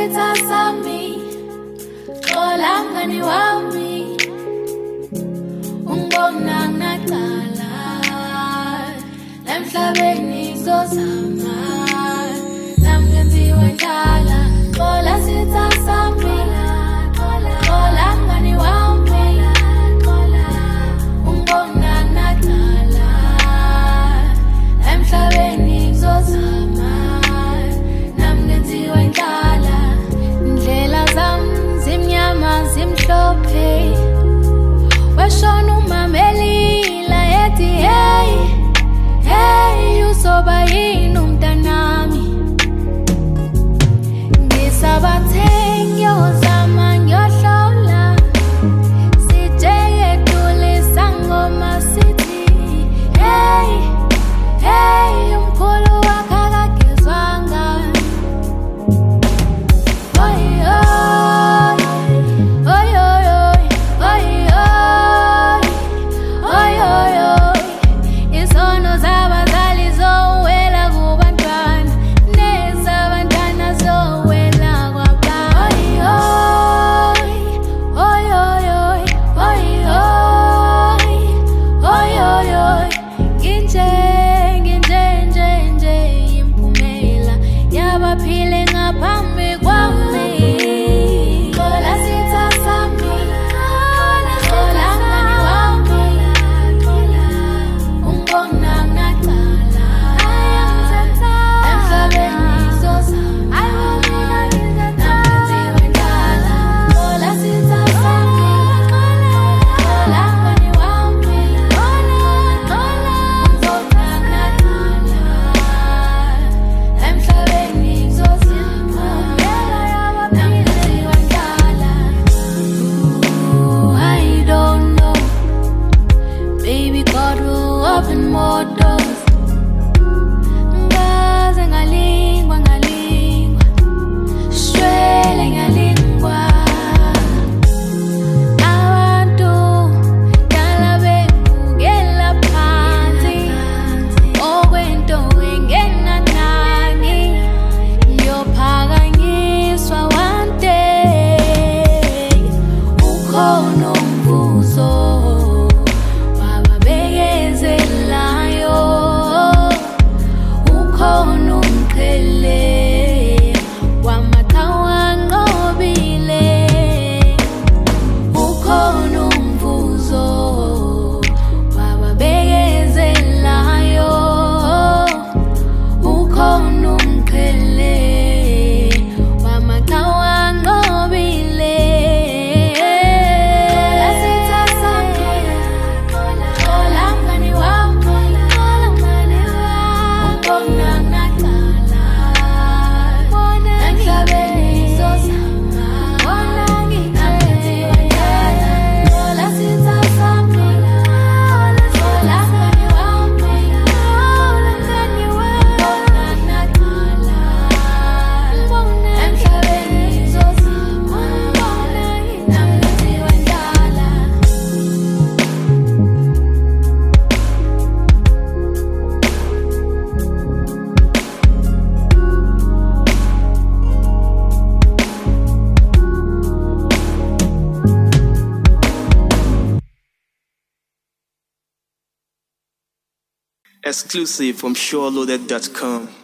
sitha sami xola mngani wami ungibona ngaqala emhlabeni zozama nami ngenziwe njala xola sitha sami xola mngani wami ungibona ngaqala emhlabeni zozama nami ngenziwe njala indlela zami zimnyama zimhlophe washona umamelila ethi hey hey uzoba yini umntanami ngisabathe ngiyozama ngiyohlola sijeke tulisa ngoma sithi hey hey umkhulu wakhe akagezwanga oy oy oy oy oy oy izono zabazali zowela kubantwana nezabantwana zowela kwabanye oy oy oy oy oy oy nje imphumela yabaphile ngaphambi kwami xola sitha sami xola mngani wami ungibona ngaqala emhlabeni zozama nami ngenziwe njala xola sitha sami xola mngani wami ungibona ngaqala emhlabeni zozama nami ngenziwe njala. Ooh, I don't know, baby God will open more doors. Ngaze ngalingwa shwele ngalingwa abantu dala bengukela phansi okwento engenanani ngiyophakanyiswa one day ukhona umvuzo wababekezelayo ukhona umqhele wamathawa anqobile ukhona umvuzo wababekezelayo ukhona umqhele wamathawa anqobile xola sitha sami xola mngani wami ungibona ngaqala emhlabeni zozama nami ngenziwe njala xola sitha sami xola mngani wami ungibona ngaqala emhlabeni zozama nami ngenziwe njala. Exclusive from SureLoaded.com.